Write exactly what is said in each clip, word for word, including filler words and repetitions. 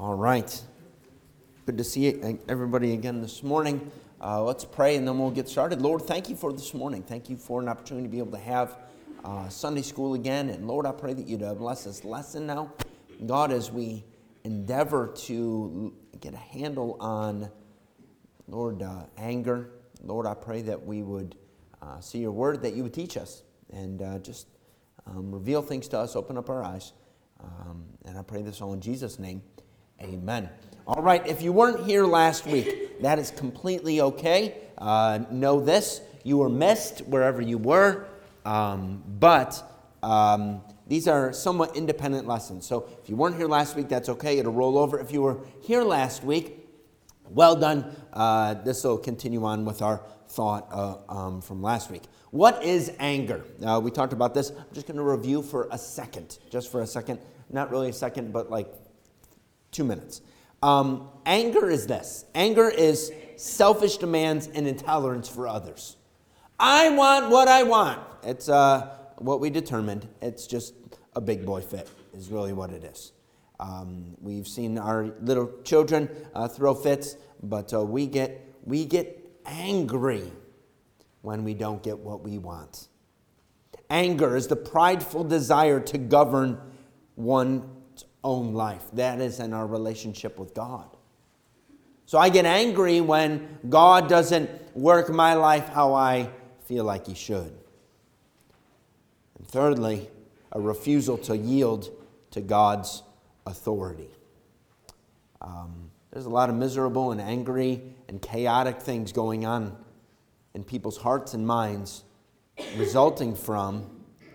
All right. Good to see everybody again this morning. Uh, let's pray and then we'll get started. Lord, thank you for this morning. Thank you for an opportunity to be able to have uh, Sunday school again. And Lord, I pray that you'd uh, bless this lesson now. God, as we endeavor to get a handle on, Lord, uh, anger, Lord, I pray that we would uh, see your word, that you would teach us and uh, just um, reveal things to us, open up our eyes. Um, and I pray this all in Jesus' name. Amen. All right, if you weren't here last week, that is completely okay. Uh, know this, you were missed wherever you were, um, but um, these are somewhat independent lessons. So if you weren't here last week, that's okay. It'll roll over. If you were here last week, well done. Uh, this will continue on with our thought uh, um, from last week. What is anger? Uh, we talked about this. I'm just going to review for a second, just for a second. Not really a second, but like two minutes. Um, anger is this. Anger is selfish demands and intolerance for others. I want what I want. It's uh, what we determined. It's just a big boy fit is really what it is. Um, we've seen our little children uh, throw fits, but uh, we get we get angry when we don't get what we want. Anger is the prideful desire to govern one's own life. That is in our relationship with God. So I get angry when God doesn't work my life how I feel like he should. And thirdly, a refusal to yield to God's authority. Um, there's a lot of miserable and angry and chaotic things going on in people's hearts and minds resulting from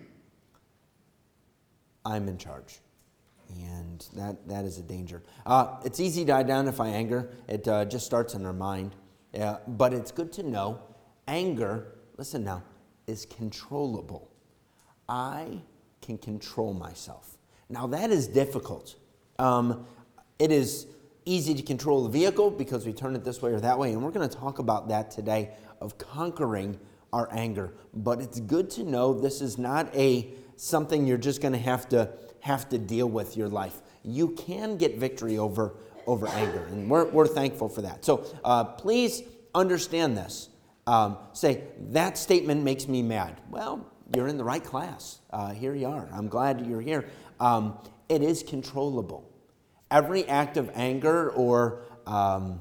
I'm in charge. And that, that is a danger. Uh, it's easy to identify anger. It uh, just starts in our mind. Uh, but it's good to know anger, listen now, is controllable. I can control myself. Now that is difficult. Um, it is easy to control the vehicle because we turn it this way or that way. And we're going to talk about that today, of conquering our anger. But it's good to know this is not a something you're just going to have to have to deal with your life. You can get victory over, over anger, and we're, we're thankful for that. So uh, please understand this. Um, say, that statement makes me mad. Well, you're in the right class. Uh, here you are. I'm glad you're here. Um, it is controllable. Every act of anger or um,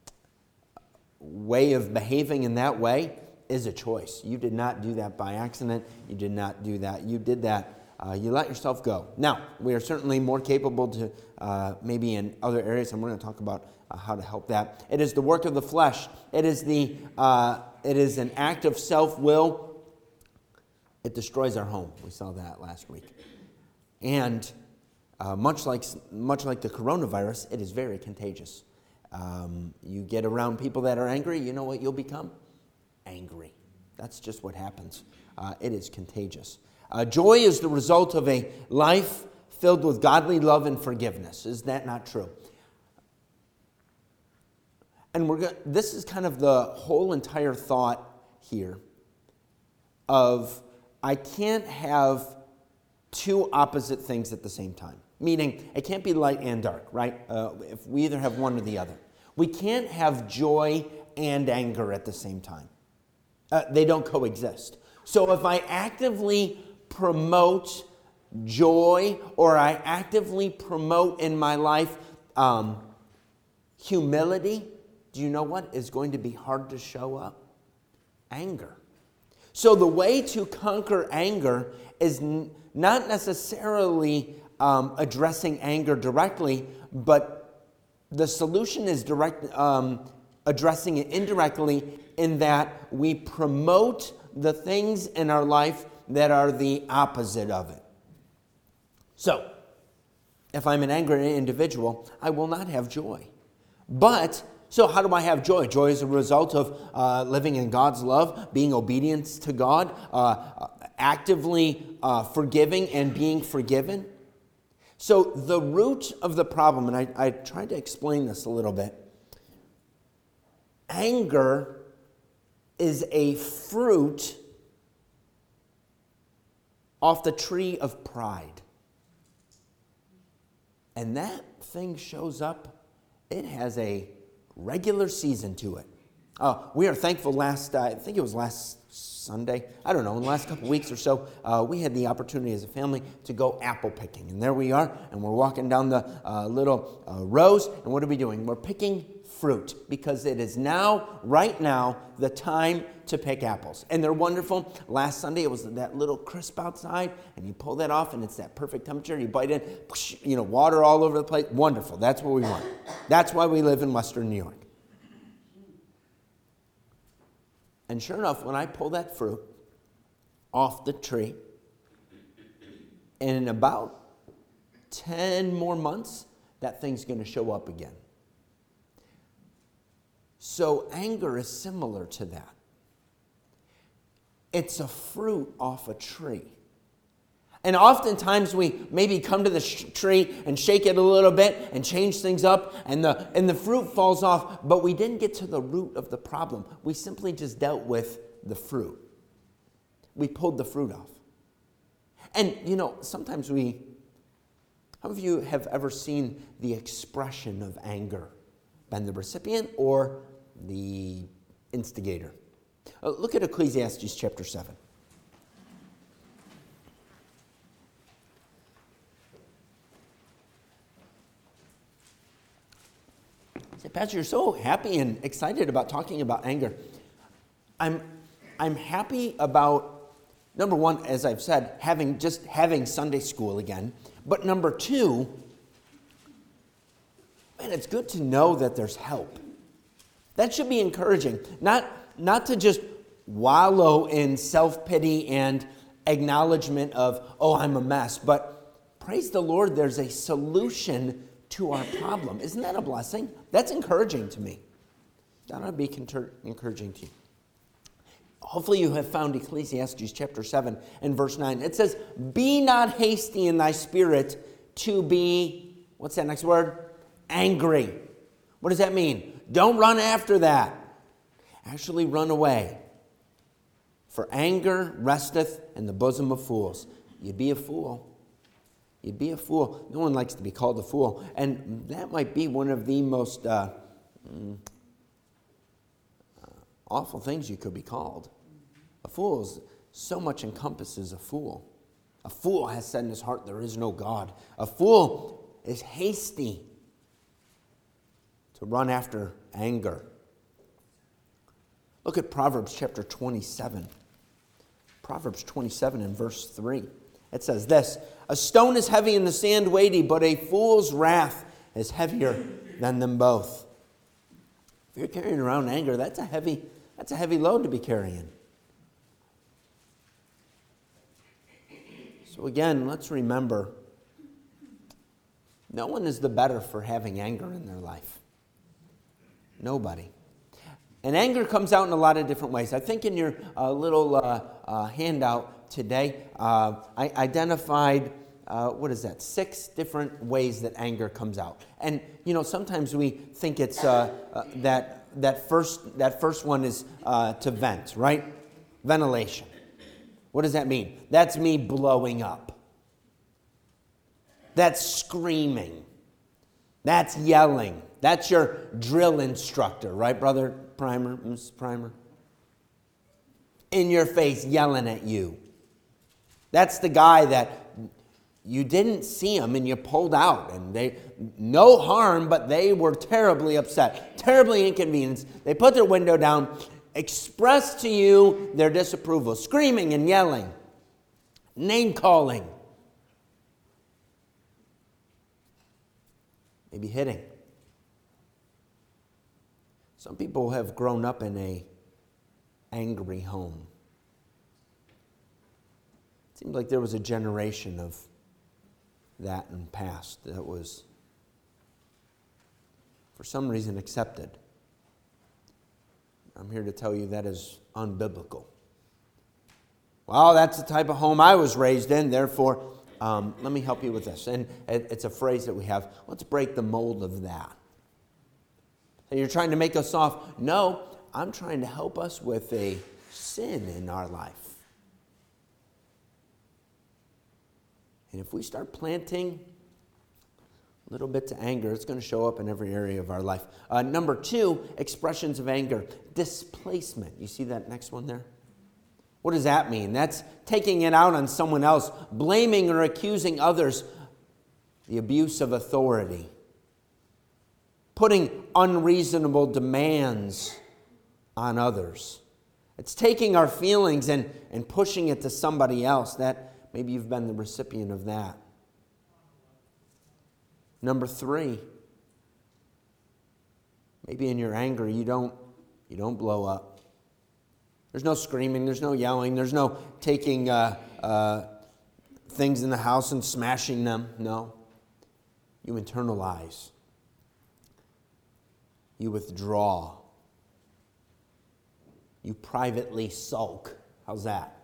way of behaving in that way is a choice. You did not do that by accident. You did not do that. You did that. Uh, you let yourself go. Now, we are certainly more capable to uh, maybe in other areas, and we're going to talk about uh, how to help that. It is the work of the flesh. It is the uh, it is an act of self-will. It destroys our home. We saw that last week. And uh, much like much like the coronavirus, it is very contagious. Um, you get around people that are angry, you know what you'll become? Angry. That's just what happens. Uh, it is contagious. Uh, joy is the result of a life filled with godly love and forgiveness. Is that not true? And we're going. This is kind of the whole entire thought here of I can't have two opposite things at the same time. Meaning, it can't be light and dark, right? Uh, if we either have one or the other. We can't have joy and anger at the same time. Uh, they don't coexist. So if I actively promote joy, or I actively promote in my life um, humility, do you know what is going to be hard to show up? Anger. So the way to conquer anger is n- not necessarily um, addressing anger directly, but the solution is direct, um, addressing it indirectly in that we promote the things in our life that are the opposite of it. So, if I'm an angry individual, I will not have joy. But, so how do I have joy? Joy is a result of uh, living in God's love, being obedient to God, uh, actively uh, forgiving and being forgiven. So the root of the problem, and I, I tried to explain this a little bit, anger is a fruit off the tree of pride. and that thing shows up, it has a regular season to it. Uh, we are thankful last, uh, I think it was last Sunday, I don't know, in the last couple weeks or so, uh, we had the opportunity as a family to go apple picking. And there we are, and we're walking down the uh, little uh, rows, and what are we doing? We're picking fruit, because it is now, right now, the time to pick apples. And they're wonderful. Last Sunday, it was that little crisp outside, and you pull that off, and it's that perfect temperature. You bite it, you know, water all over the place. Wonderful. That's what we want. That's why we live in Western New York. And sure enough, when I pull that fruit off the tree, and in about ten more months, that thing's going to show up again. So anger is similar to that. It's a fruit off a tree. And oftentimes we maybe come to the sh- tree and shake it a little bit and change things up, and the, and the fruit falls off, but we didn't get to the root of the problem. We simply just dealt with the fruit. We pulled the fruit off. And, you know, sometimes we, how many of you have ever seen the expression of anger? Been the recipient or the instigator? Uh, look at Ecclesiastes chapter seven. Say, Pastor, you're so happy and excited about talking about anger. I'm, I'm happy about, number one, as I've said, having just having Sunday school again. But number two, man, it's good to know that there's help. That should be encouraging. Not, not to just wallow in self-pity and acknowledgement of, oh, I'm a mess. But praise the Lord, there's a solution to our problem. Isn't that a blessing? That's encouraging to me. That ought to be conter- encouraging to you. Hopefully you have found Ecclesiastes chapter seven and verse nine. It says, be not hasty in thy spirit to be, what's that next word? Angry. What does that mean? Don't run after that. Actually run away. For anger resteth in the bosom of fools. You'd be a fool. You'd be a fool. No one likes to be called a fool. And that might be one of the most uh, mm, uh, awful things you could be called. A fool is so much encompasses a fool. A fool has said in his heart, there is no God. A fool is hasty to run after anger. Look at Proverbs chapter twenty-seven. Proverbs twenty-seven and verse three. It says this, a stone is heavy and the sand weighty, but a fool's wrath is heavier than them both. If you're carrying around anger, that's a heavy, that's a heavy load to be carrying. So again, let's remember, no one is the better for having anger in their life. Nobody. And anger comes out in a lot of different ways. I think in your uh, little uh, uh, handout today, uh, I identified, uh, what is that, six different ways that anger comes out. And, you know, sometimes we think it's uh, uh, that that first that first one is uh, to vent, right? Ventilation. What does that mean? That's me blowing up. That's screaming. That's yelling. That's your drill instructor, right, Brother Primer, Missus Primer? In your face, yelling at you. That's the guy that you didn't see him and you pulled out. And they, no harm, but they were terribly upset, terribly inconvenienced. They put their window down, expressed to you their disapproval, screaming and yelling, name calling, maybe hitting. Some people have grown up in a angry home. It seems like there was a generation of that in the past that was, for some reason, accepted. I'm here to tell you that is unbiblical. Well, that's the type of home I was raised in, therefore, um, let me help you with this. And it's a phrase that we have. Let's break the mold of that. So you're trying to make us soft. No, I'm trying to help us with a sin in our life. And if we start planting A little bit to anger. It's going to show up in every area of our life. Uh, number two, expressions of anger. Displacement. You see that next one there? What does that mean? That's taking it out on someone else, blaming or accusing others, the abuse of authority, putting unreasonable demands on others. It's taking our feelings and, and pushing it to somebody else. That maybe you've been the recipient of that. Number three, maybe in your anger you don't you don't blow up. There's no screaming, there's no yelling, there's no taking uh, uh, things in the house and smashing them. No. You internalize. You withdraw. You privately sulk. How's that?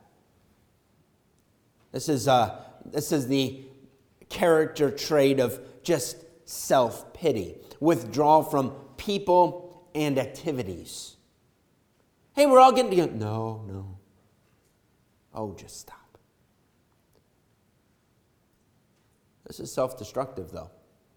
This is uh, this is the character trait of just self-pity. Withdraw from people and activities. Hey, we're all getting together. No, no. Oh, just stop. This is self-destructive, though.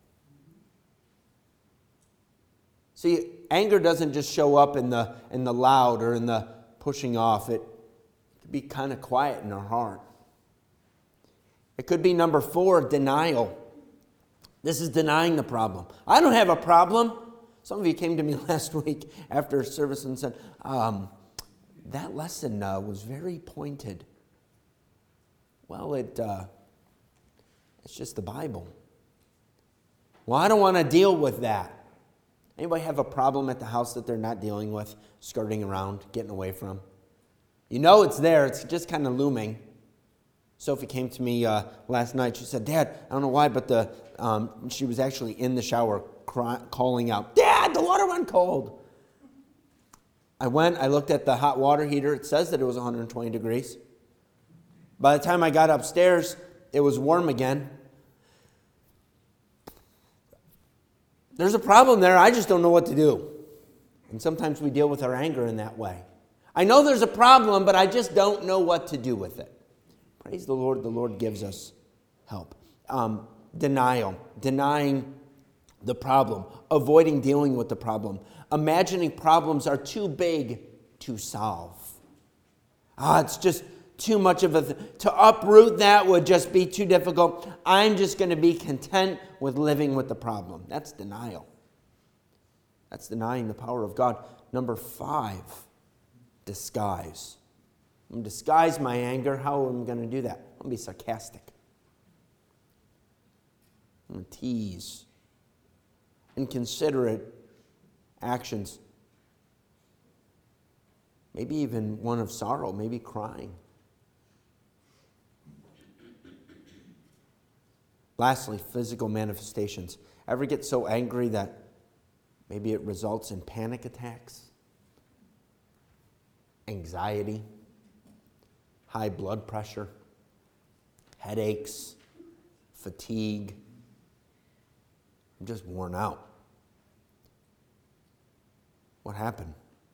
See, anger doesn't just show up in the in the loud or in the pushing off. It could be kind of quiet in our heart. It could be number four, denial. This is denying the problem. I don't have a problem. Some of you came to me last week after service and said, um, that lesson uh, was very pointed. Well, it uh, it's just the Bible. Well, I don't want to deal with that. Anybody have a problem at the house that they're not dealing with, skirting around, getting away from? You know it's there. It's just kind of looming. Sophie came to me uh, last night. She said, Dad, I don't know why, but the um, she was actually in the shower cry, calling out, Dad, the water went cold. I went, I looked at the hot water heater. It says that it was one hundred twenty degrees. By the time I got upstairs, it was warm again. There's a problem there. I just don't know what to do. And sometimes we deal with our anger in that way. I know there's a problem, but I just don't know what to do with it. Praise the Lord. The Lord gives us help. Um, denial. Denying the problem. Avoiding dealing with the problem. Imagining problems are too big to solve. Ah, it's just too much of a... Th- to uproot that would just be too difficult. I'm just going to be content with living with the problem. That's denial. That's denying the power of God. Number five, disguise. I'm going to disguise my anger. How am I going to do that? I'm going to be sarcastic. I'm going to tease. Inconsiderate actions. Maybe even one of sorrow, maybe crying. Lastly, physical manifestations. Ever get so angry that maybe it results in panic attacks, anxiety, high blood pressure, headaches, fatigue? I'm just worn out. What happened?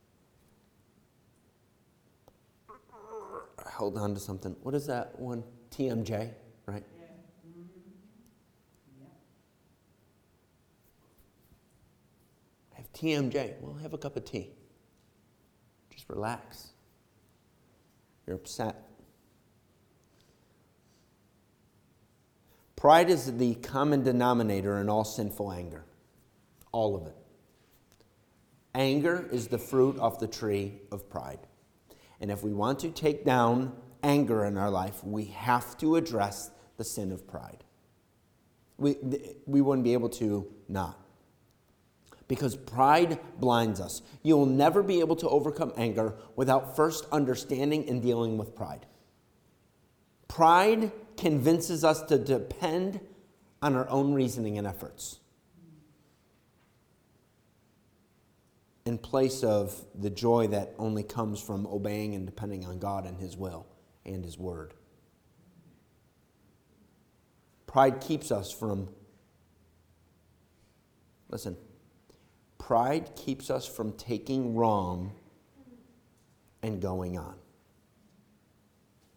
I held on to something. What is that one? T M J, right? Yeah. Mm-hmm. Yeah. Have T M J. Well, have a cup of tea. Just relax. You're upset. Pride is the common denominator in all sinful anger. All of it. Anger is the fruit of the tree of pride. And if we want to take down anger in our life, we have to address the sin of pride. We, we wouldn't be able to not. Because pride blinds us. You will never be able to overcome anger without first understanding and dealing with pride. Pride convinces us to depend on our own reasoning and efforts in place of the joy that only comes from obeying and depending on God and His will and His word. Pride keeps us from, listen, pride keeps us from taking wrong and going on.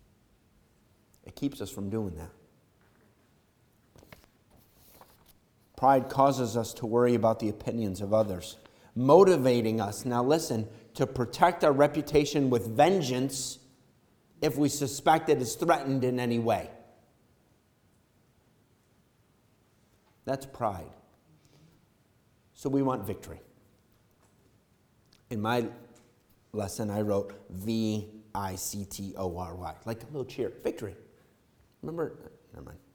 It keeps us from doing that. Pride causes us to worry about the opinions of others, motivating us, now listen, to protect our reputation with vengeance if we suspect it is threatened in any way. That's pride. So we want victory. In my lesson, I wrote V I C T O R Y, like a little cheer, victory. Remember? Never mind.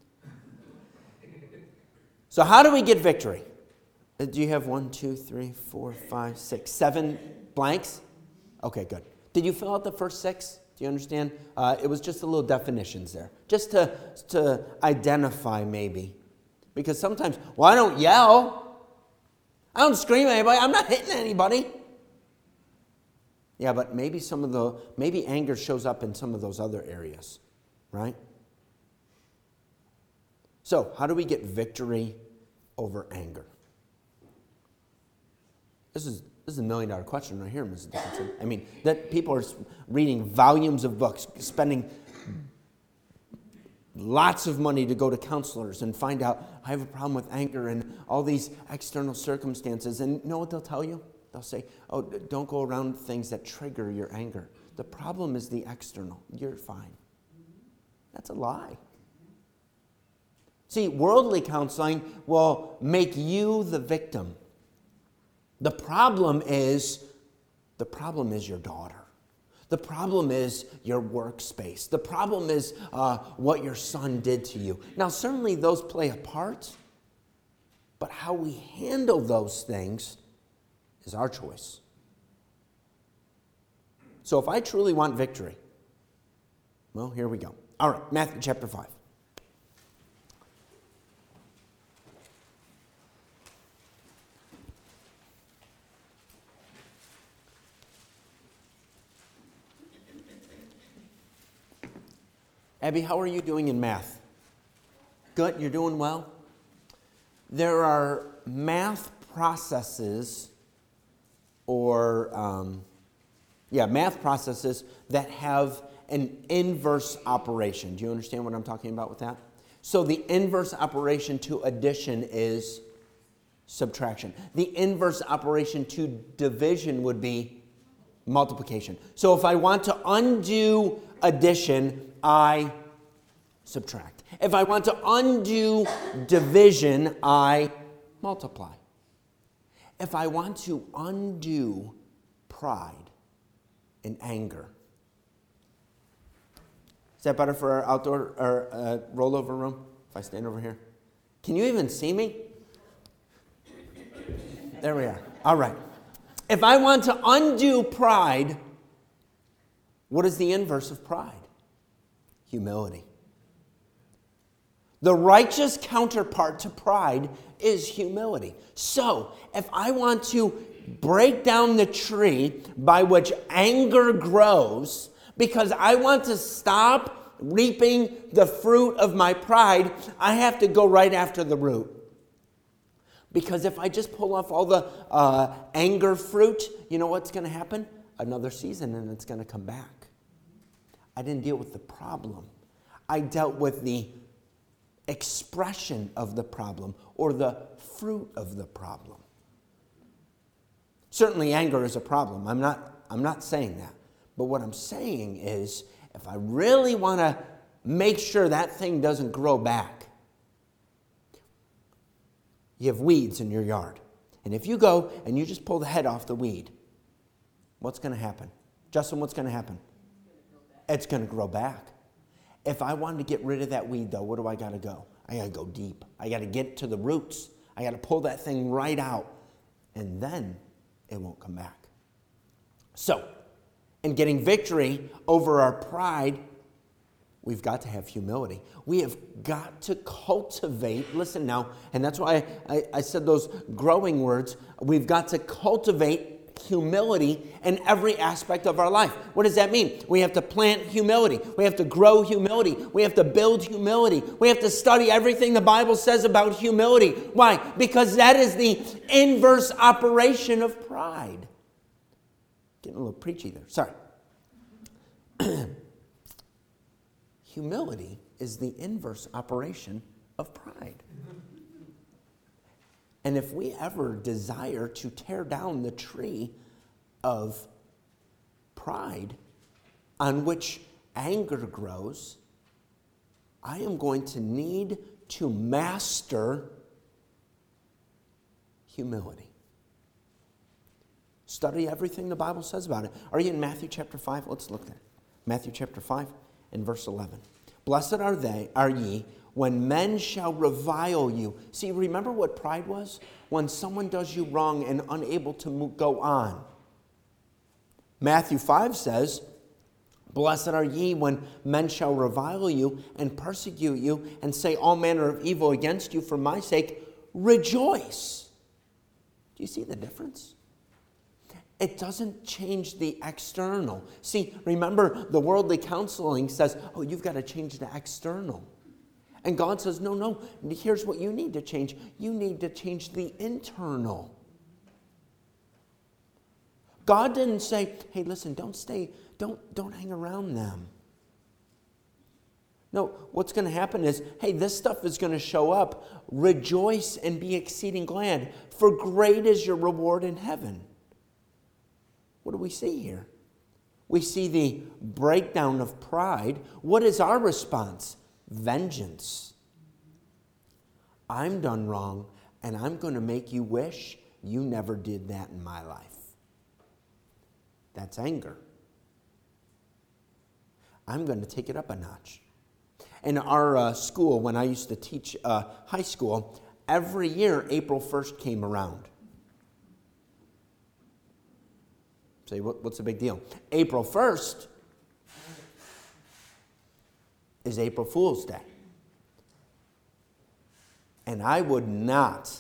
So how do we get victory? Do you have one, two, three, four, five, six, seven blanks? Okay, good. Did you fill out the first six? Do you understand? Uh, it was just a little definitions there, just to, to identify maybe. Because sometimes, well, I don't yell. I don't scream at anybody. I'm not hitting anybody. Yeah, but maybe some of the, maybe anger shows up in some of those other areas, right? So, how do we get victory over anger? This is this is a million dollar question right here, Missus Dickinson. I mean, that people are reading volumes of books, spending lots of money to go to counselors and find out, I have a problem with anger and all these external circumstances. And you know what they'll tell you? They'll say, oh, don't go around things that trigger your anger. The problem is the external. You're fine. That's a lie. See, worldly counseling will make you the victim. The problem is, the problem is your daughter. The problem is your workspace. The problem is uh, what your son did to you. Now, certainly those play a part, but how we handle those things is our choice. So if I truly want victory, well, here we go. All right, Matthew chapter five. Abby, how are you doing in math? Good, you're doing well? There are math processes or, um, yeah, math processes that have an inverse operation. Do you understand what I'm talking about with that? So the inverse operation to addition is subtraction. The inverse operation to division would be multiplication. So if I want to undo addition, I subtract. If I want to undo division, I multiply. If I want to undo pride and anger. Is that better for our outdoor or uh, rollover room? If I stand over here? Can you even see me? There we are. All right. If I want to undo pride, what is the inverse of pride? Humility. The righteous counterpart to pride is humility. So, if I want to break down the tree by which anger grows, because I want to stop reaping the fruit of my pride, I have to go right after the root. Because if I just pull off all the uh, anger fruit, you know what's going to happen? Another season and it's going to come back. I didn't deal with the problem. I dealt with the expression of the problem or the fruit of the problem. Certainly anger is a problem. I'm not, I'm not saying that. But what I'm saying is if I really want to make sure that thing doesn't grow back, you have weeds in your yard. And if you go and you just pull the head off the weed, what's going to happen? Justin, what's going to happen? It's going to grow back. If I wanted to get rid of that weed, though, where do I got to go? I got to go deep. I got to get to the roots. I got to pull that thing right out. And then it won't come back. So, in getting victory over our pride, we've got to have humility. We have got to cultivate, listen now, and that's why I, I, I said those growing words. We've got to cultivate humility in every aspect of our life. What does that mean? We have to plant humility. We have to grow humility. We have to build humility. We have to study everything the Bible says about humility. Why? Because that is the inverse operation of pride. Getting a little preachy there. Sorry. Humility is the inverse operation of pride. And if we ever desire to tear down the tree of pride on which anger grows, I am going to need to master humility. Study everything the Bible says about it. Are you in Matthew chapter five? Let's look there. Matthew chapter five and verse eleven. Blessed are they, are ye, when men shall revile you. See, remember what pride was? When someone does you wrong and unable to move, go on. Matthew five says, blessed are ye when men shall revile you and persecute you and say all manner of evil against you for my sake. Rejoice. Do you see the difference? It doesn't change the external. See, remember, the worldly counseling says, oh, you've got to change the external. And God says, no, no, here's what you need to change. You need to change the internal. God didn't say, hey, listen, don't stay, don't, don't hang around them. No, what's going to happen is, hey, this stuff is going to show up. Rejoice and be exceeding glad, for great is your reward in heaven. What do we see here? We see the breakdown of pride. What is our response? Vengeance. I'm done wrong, and I'm going to make you wish you never did that in my life. That's anger. I'm going to take it up a notch. In our uh, school, when I used to teach uh, high school, every year April first came around. Say, what, what's the big deal? April first is April Fool's Day. And I would not,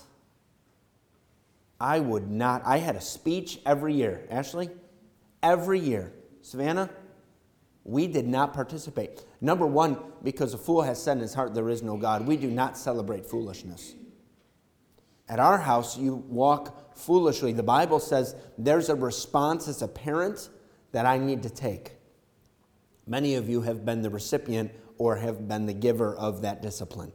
I would not, I had a speech every year. Ashley? Every year. Savannah? We did not participate. Number one, because a fool has said in his heart there is no God. We do not celebrate foolishness. At our house, you walk foolishly. The Bible says there's a response as a parent that I need to take. Many of you have been the recipient or have been the giver of that discipline.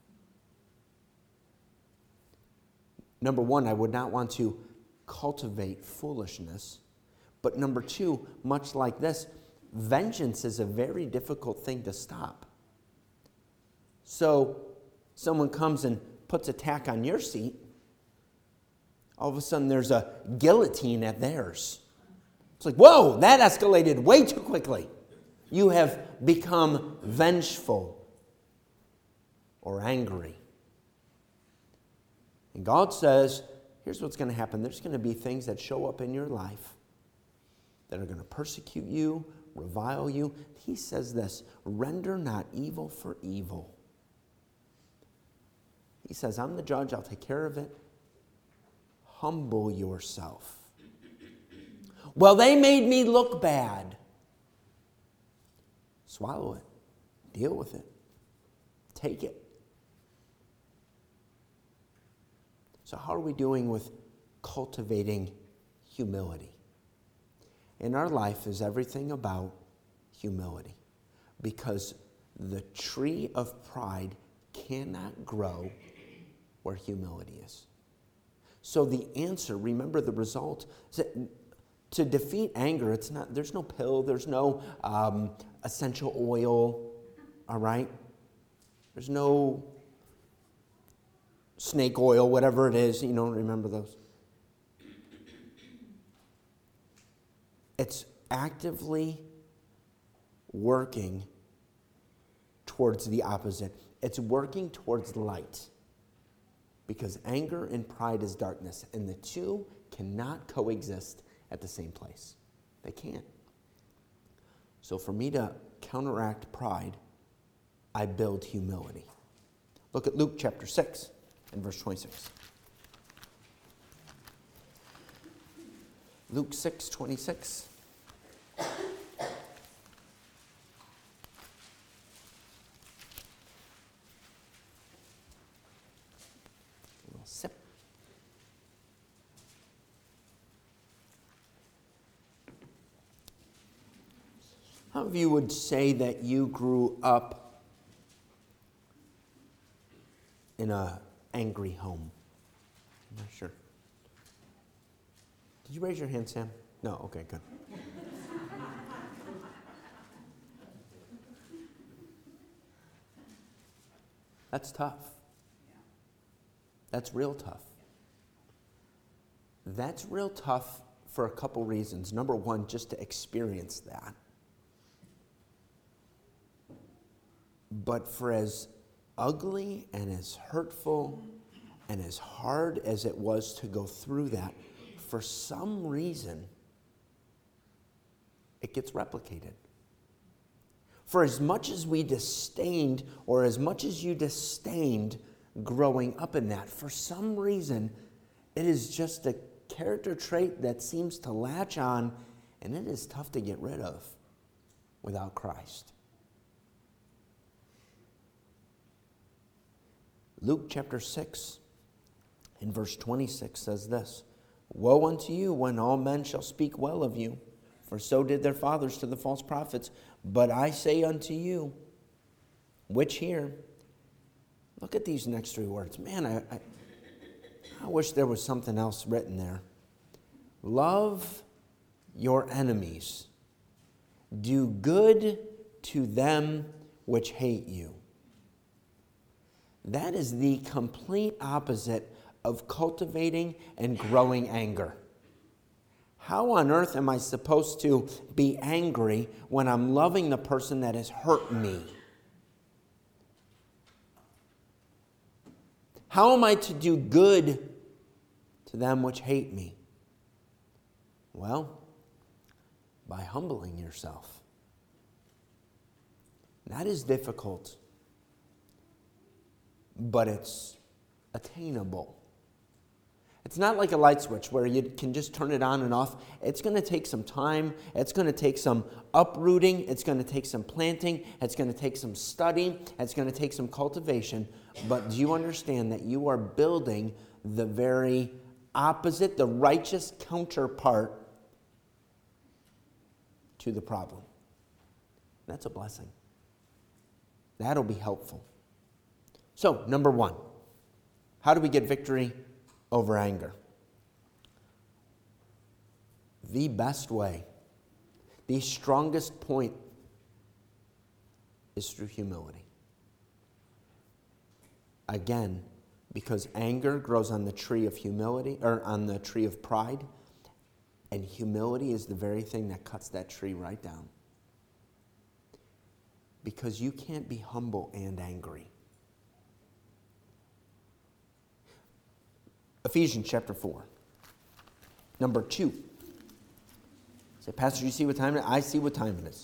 Number one, I would not want to cultivate foolishness. But number two, much like this, vengeance is a very difficult thing to stop. So someone comes and puts a tack on your seat, all of a sudden there's a guillotine at theirs. It's like, whoa, that escalated way too quickly. You have become vengeful or angry. And God says, here's what's going to happen. There's going to be things that show up in your life that are going to persecute you, revile you. He says this, render not evil for evil. He says, I'm the judge, I'll take care of it. Humble yourself. Well, they made me look bad. Swallow it. Deal with it. Take it. So how are we doing with cultivating humility? In our life is everything about humility, because the tree of pride cannot grow where humility is. So the answer, remember the result, is that to defeat anger, it's not. There's no pill, there's no um, essential oil, all right? There's no snake oil, whatever it is, you know, remember those. It's actively working towards the opposite. It's working towards light. Because anger and pride is darkness, and the two cannot coexist at the same place. They can't. So for me to counteract pride, I build humility. Look at Luke chapter six and verse twenty-six. Luke six, twenty-six. Sip. How of you would say that you grew up in an angry home? I'm not sure. Did you raise your hand, Sam? No? Okay, good. That's tough. That's real tough. That's real tough for a couple reasons. Number one, just to experience that. But for as ugly and as hurtful and as hard as it was to go through that, for some reason, it gets replicated. For as much as we disdained, or as much as you disdained growing up in that, for some reason, it is just a character trait that seems to latch on, and it is tough to get rid of without Christ. Luke chapter six, in verse twenty-six says this, "Woe unto you when all men shall speak well of you, for so did their fathers to the false prophets. But I say unto you, which hear," look at these next three words. Man, I, I, I wish there was something else written there. "Love your enemies. Do good to them which hate you." That is the complete opposite of cultivating and growing anger. How on earth am I supposed to be angry when I'm loving the person that has hurt me? How am I to do good to them which hate me? Well, by humbling yourself. That is difficult, but it's attainable. It's not like a light switch where you can just turn it on and off. It's going to take some time. It's going to take some uprooting. It's going to take some planting. It's going to take some study. It's going to take some cultivation. But do you understand that you are building the very opposite, the righteous counterpart to the problem? That's a blessing. That'll be helpful. So, number one, how do we get victory over anger? The best way, the strongest point, is through humility. Again, because anger grows on the tree of humility, or on the tree of pride, and humility is the very thing that cuts that tree right down. Because you can't be humble and angry. Ephesians chapter four. Number two. Say, "Pastor, you see what time it is?" I see what time it is.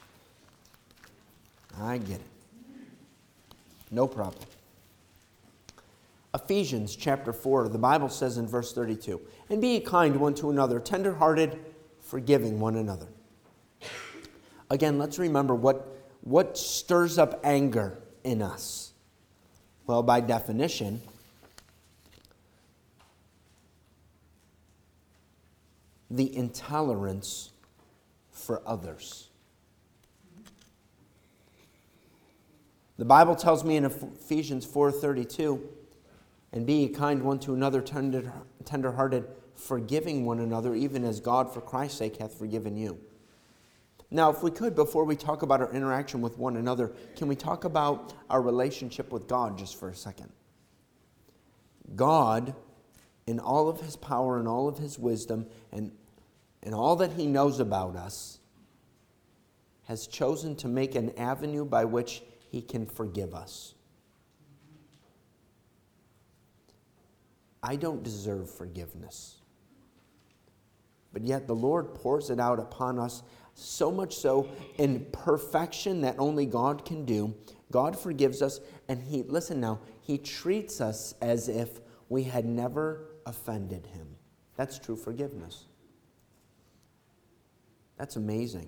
I get it. No problem. Ephesians chapter four, the Bible says in verse thirty-two, "And be ye kind one to another, tender-hearted, forgiving one another." Again, let's remember what, what stirs up anger in us. Well, by definition, the intolerance for others. The Bible tells me in Ephesians four thirty-two, "And be ye kind one to another, tender, tender-hearted, forgiving one another, even as God for Christ's sake hath forgiven you." Now, if we could, before we talk about our interaction with one another, can we talk about our relationship with God just for a second? God, in all of his power and all of his wisdom and, and all that he knows about us, has chosen to make an avenue by which he can forgive us. I don't deserve forgiveness. But yet the Lord pours it out upon us, so much so in perfection that only God can do. God forgives us, and he, listen now, he treats us as if we had never offended him. That's true forgiveness. That's amazing.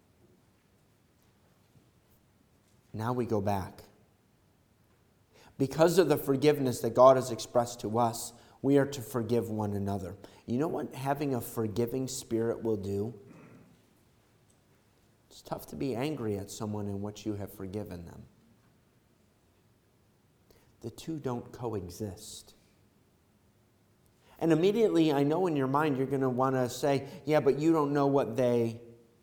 Now we go back. Because of the forgiveness that God has expressed to us, we are to forgive one another. You know what having a forgiving spirit will do? It's tough to be angry at someone in which you have forgiven them. The two don't coexist. And immediately, I know in your mind, you're going to want to say, yeah, but you don't know what they...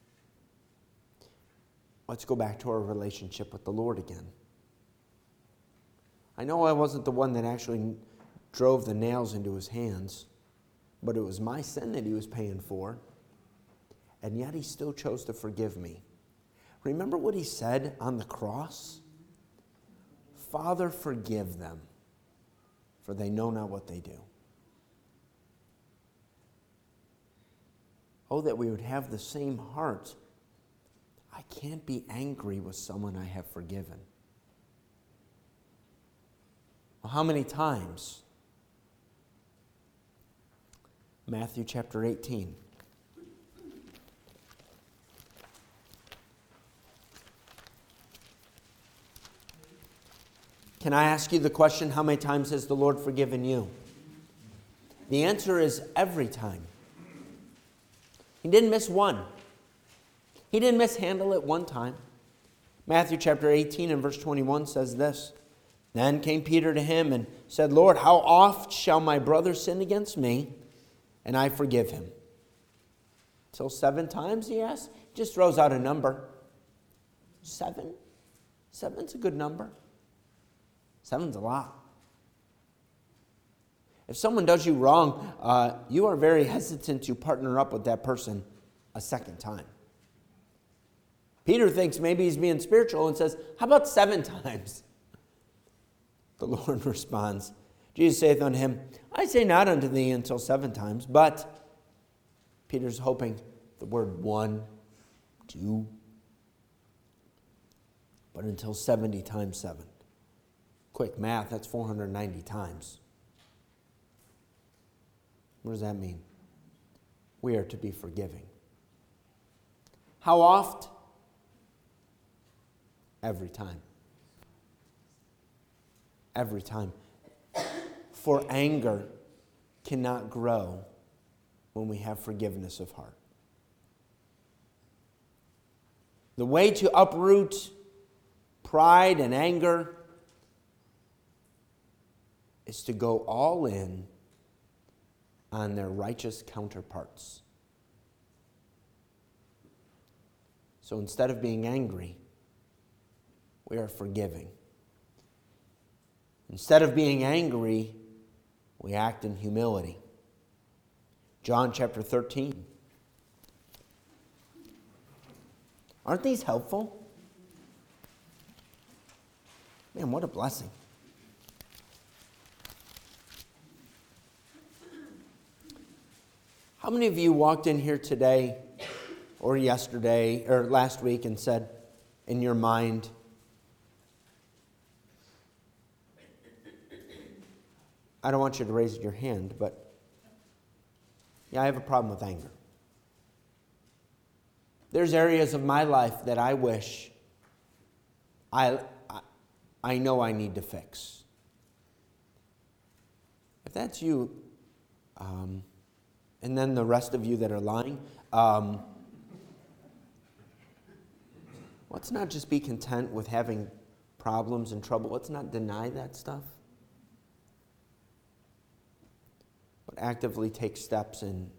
Let's go back to our relationship with the Lord again. I know I wasn't the one that actually drove the nails into his hands, but it was my sin that he was paying for, and yet he still chose to forgive me. Remember what he said on the cross? Father, forgive them, for they know not what they do. Oh, that we would have the same heart. I can't be angry with someone I have forgiven. Well, how many times? Matthew chapter eighteen. Can I ask you the question, how many times has the Lord forgiven you? The answer is every time. He didn't miss one. He didn't mishandle it one time. Matthew chapter eighteen and verse twenty-one says this. Then came Peter to him and said, Lord, how oft shall my brother sin against me, and I forgive him? Till seven times, he asked. He just throws out a number. Seven? Seven's a good number. Seven's a lot. If someone does you wrong, uh, you are very hesitant to partner up with that person a second time. Peter thinks maybe he's being spiritual and says, how about seven times? The Lord responds, Jesus saith unto him, I say not unto thee until seven times, but Peter's hoping the word one, two, but until seventy times seven. Quick math, that's four hundred ninety times. What does that mean? We are to be forgiving. How oft? Every time. Every time. For anger cannot grow when we have forgiveness of heart. The way to uproot pride and anger is to go all in on their righteous counterparts. So instead of being angry, we are forgiving. Instead of being angry, we act in humility. John chapter thirteen. Aren't these helpful? Man, what a blessing. How many of you walked in here today or yesterday or last week and said in your mind, I don't want you to raise your hand, but yeah, I have a problem with anger. There's areas of my life that I wish I, I, I know I need to fix. If that's you, um, and then the rest of you that are lying, um, let's not just be content with having problems and trouble. Let's not deny that stuff. But actively take steps in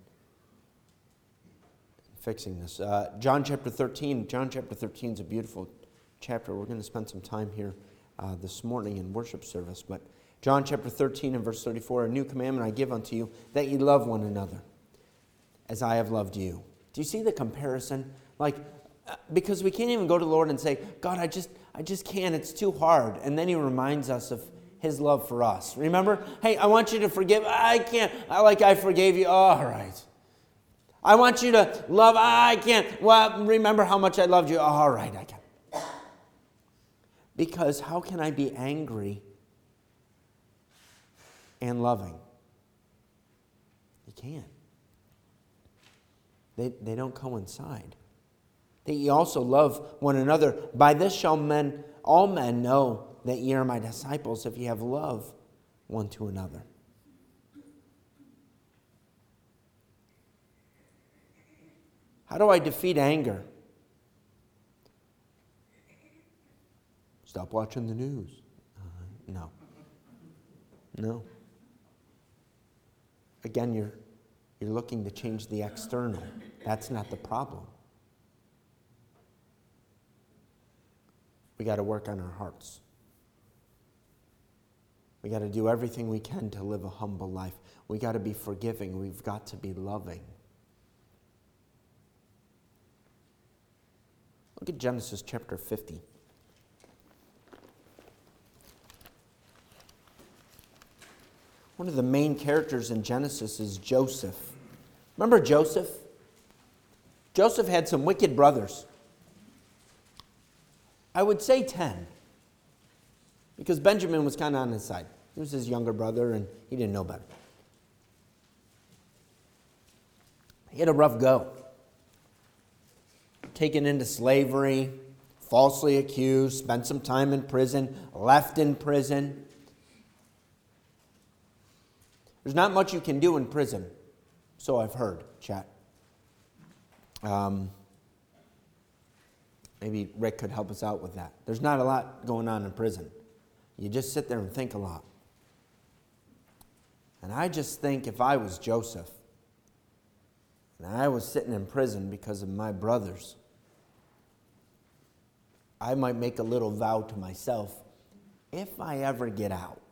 fixing this. Uh, John chapter thirteen. John chapter thirteen is a beautiful chapter. We're going to spend some time here uh, this morning in worship service. But John chapter thirteen and verse thirty-four, a new commandment I give unto you, that ye love one another, as I have loved you. Do you see the comparison? Like, uh, because we can't even go to the Lord and say, God, I just, I just can't. It's too hard. And then He reminds us of His love for us. Remember? Hey, I want you to forgive. I can't. I like I forgave you. All right. I want you to love. I can't. Well, remember how much I loved you. All right, I can. Because how can I be angry and loving? You can't. They, they don't coincide. That ye also love one another. By this shall men, all men know that ye are my disciples, if ye have love one to another. How do I defeat anger? Stop watching the news. Uh, no. No. again, you're, you're looking to change the external. That's not the problem. We got to work on our hearts. We got to do everything we can to live a humble life. We got to be forgiving. We've got to be loving. Look at Genesis chapter fifty. One of the main characters in Genesis is Joseph. Remember Joseph? Joseph had some wicked brothers. I would say ten. Because Benjamin was kind of on his side. He was his younger brother and he didn't know better. He had a rough go. Taken into slavery, falsely accused, spent some time in prison, left in prison. There's not much you can do in prison, so I've heard, chat. Um, maybe Rick could help us out with that. There's not a lot going on in prison. You just sit there and think a lot. And I just think if I was Joseph, and I was sitting in prison because of my brothers, I might make a little vow to myself, if I ever get out,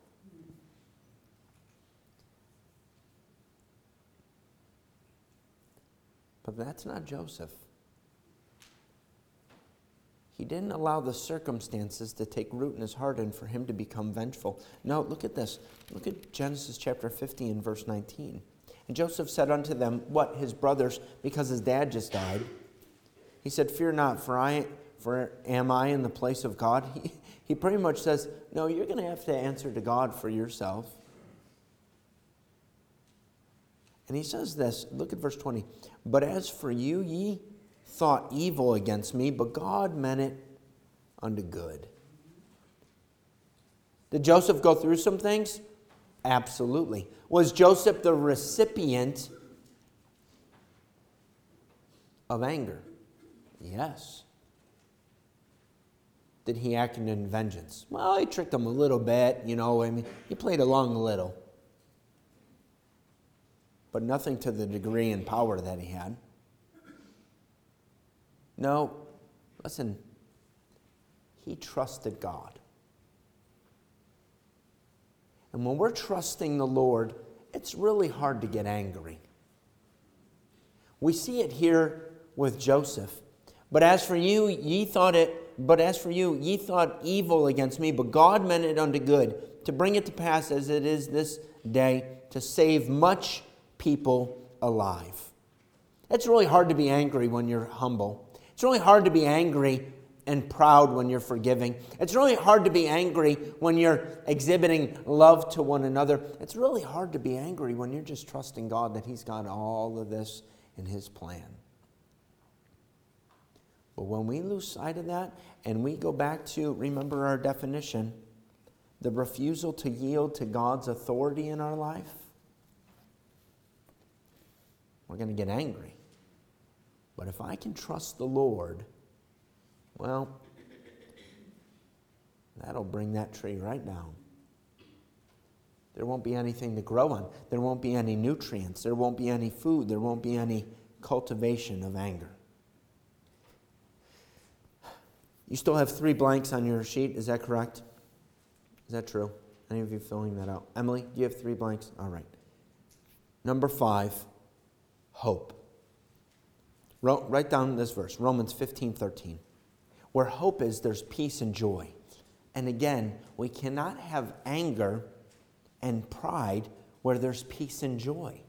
but that's not Joseph. He didn't allow the circumstances to take root in his heart and for him to become vengeful. No, look at this. Look at Genesis chapter fifty and verse nineteen. And Joseph said unto them, what, his brothers, because his dad just died. He said, fear not, for I for am I in the place of God? He, he pretty much says, no, you're going to have to answer to God for yourself. And he says this, look at verse twenty. But as for you, ye thought evil against me, but God meant it unto good. Did Joseph go through some things? Absolutely. Was Joseph the recipient of anger? Yes. Did he act in vengeance? Well, he tricked him a little bit, you know, I mean, he played along a little. But nothing to the degree and power that he had. No, listen, he trusted God. And when we're trusting the Lord, it's really hard to get angry. We see it here with Joseph. But as for you, ye thought it, but as for you, ye thought evil against me, but God meant it unto good, to bring it to pass as it is this day, to save much people alive. It's really hard to be angry when you're humble. It's really hard to be angry and proud when you're forgiving. It's really hard to be angry when you're exhibiting love to one another. It's really hard to be angry when you're just trusting God that He's got all of this in His plan. But when we lose sight of that and we go back to, remember our definition, the refusal to yield to God's authority in our life, we're going to get angry. But if I can trust the Lord, well, that'll bring that tree right down. There won't be anything to grow on. There won't be any nutrients. There won't be any food. There won't be any cultivation of anger. You still have three blanks on your sheet. Is that correct? Is that true? Any of you filling that out? Emily, do you have three blanks? All right. Number five, hope. Ro- write down this verse, Romans fifteen thirteen. Where hope is, there's peace and joy. And again, we cannot have anger and pride where there's peace and joy.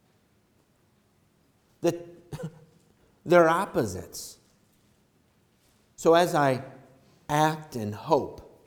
The, they're opposites. So as I act in hope,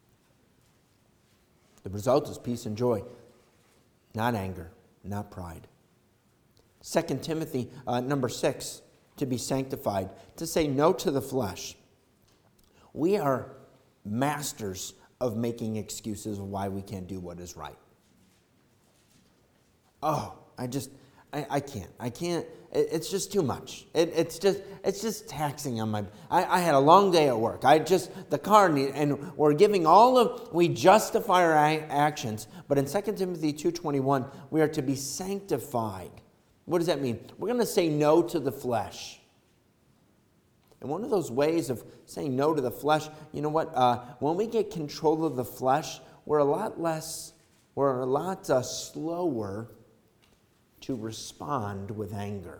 the result is peace and joy, not anger, not pride. Second Timothy, uh, number six, to be sanctified, to say no to the flesh. We are masters of making excuses of why we can't do what is right. Oh, I just, I, I can't. I can't. It, it's just too much. It, it's just it's just taxing on my. I, I had a long day at work. I just the car need, and we're giving all of we justify our actions. But in Second Timothy two twenty-one, we are to be sanctified. What does that mean? We're going to say no to the flesh. And one of those ways of saying no to the flesh, you know what? Uh, when we get control of the flesh, we're a lot less, we're a lot uh, slower to respond with anger.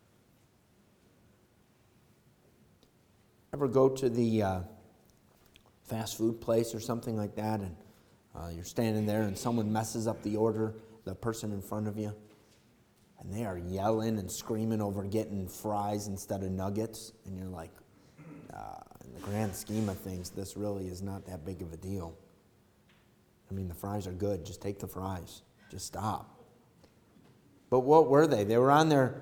Ever go to the uh, fast food place or something like that, and uh, you're standing there and someone messes up the order, the person in front of you, and they are yelling and screaming over getting fries instead of nuggets, and you're like, uh, in the grand scheme of things, this really is not that big of a deal. I mean, the fries are good. Just take the fries. Just stop. But what were they? They were on their...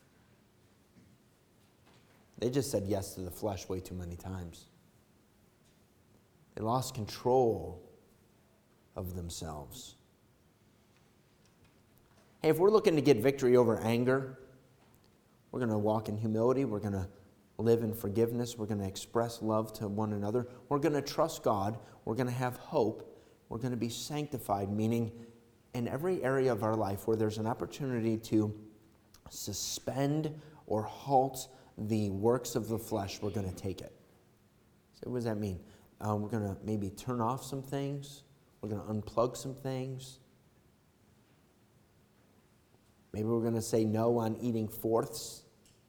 They just said yes to the flesh way too many times. They lost control of themselves. Hey, if we're looking to get victory over anger, we're going to walk in humility. We're going to live in forgiveness. We're going to express love to one another. We're going to trust God. We're going to have hope. We're going to be sanctified, meaning in every area of our life where there's an opportunity to suspend or halt the works of the flesh, we're going to take it. So what does that mean? Uh, we're going to maybe turn off some things. We're going to unplug some things. Maybe we're going to say no on eating fourths.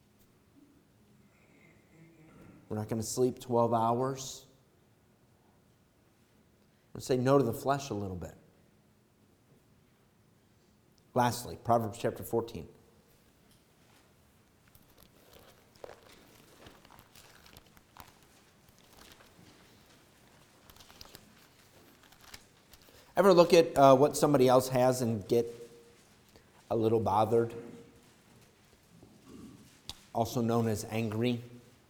We're not going to sleep twelve hours. We're going to say no to the flesh a little bit. Lastly, Proverbs chapter fourteen. Ever look at uh, what somebody else has and get a little bothered? Also known as angry.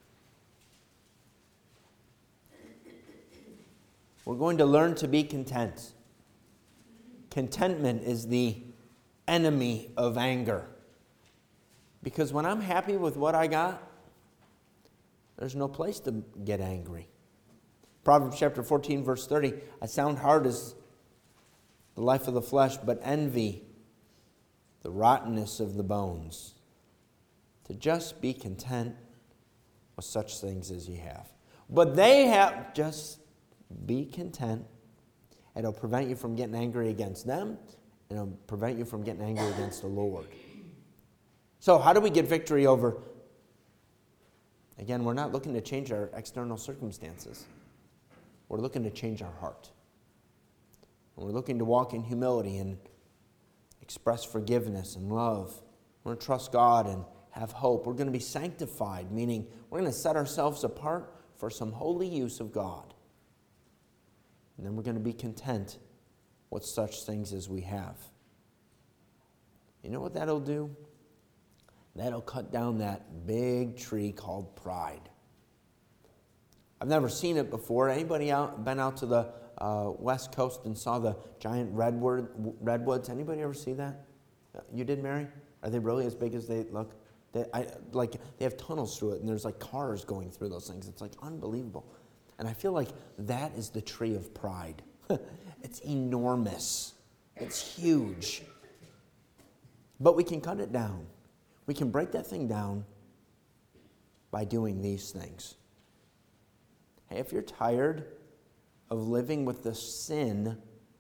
We're going to learn to be content. Contentment is the enemy of anger. Because when I'm happy with what I got, there's no place to get angry. Proverbs chapter fourteen, verse thirty, a sound heart is the life of the flesh, but envy, the rottenness of the bones. To just be content with such things as ye have. But they have, just be content. It'll prevent you from getting angry against them, and it'll prevent you from getting angry against the Lord. So how do we get victory over? Again, we're not looking to change our external circumstances. We're looking to change our heart. And we're looking to walk in humility and express forgiveness and love. We're going to trust God and have hope. We're going to be sanctified, meaning we're going to set ourselves apart for some holy use of God. And then we're going to be content with such things as we have. You know what that'll do? That'll cut down that big tree called pride. I've never seen it before. Anybody out been out to the uh, West Coast and saw the giant redwood, redwoods? Anybody ever see that? You did, Mary? Are they really as big as they look? They, I, like they have tunnels through it, and there's like cars going through those things. It's like unbelievable. And I feel like that is the tree of pride. It's enormous. It's huge. But we can cut it down. We can break that thing down by doing these things. Hey, if you're tired of living with the sin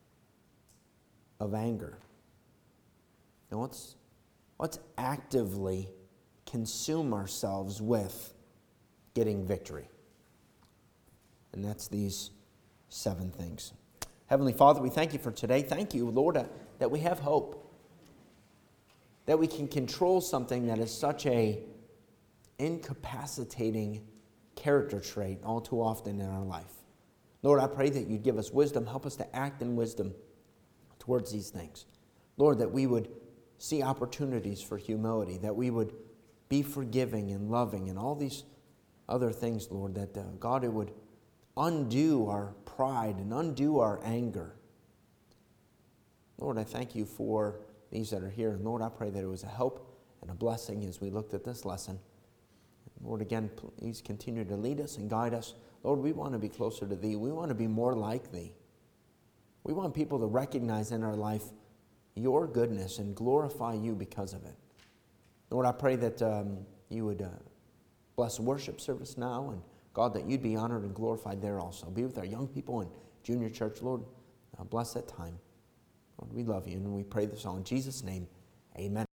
of anger, then let's, let's actively consume ourselves with getting victory. And that's these seven things. Heavenly Father, we thank you for today. Thank you, Lord, that we have hope. That we can control something that is such a incapacitating character trait all too often in our life. Lord, I pray that you'd give us wisdom. Help us to act in wisdom towards these things. Lord, that we would see opportunities for humility, that we would be forgiving and loving and all these other things, Lord, that uh, God, it would undo our pride and undo our anger. Lord, I thank you for these that are here. And Lord, I pray that it was a help and a blessing as we looked at this lesson. And Lord, again, please continue to lead us and guide us. Lord, we want to be closer to Thee. We want to be more like Thee. We want people to recognize in our life Your goodness and glorify You because of it. Lord, I pray that um, You would uh, bless the worship service now, and God, that You'd be honored and glorified there also. Be with our young people in junior church, Lord. Uh, bless that time. Lord, we love You, and we pray this all in Jesus' name. Amen.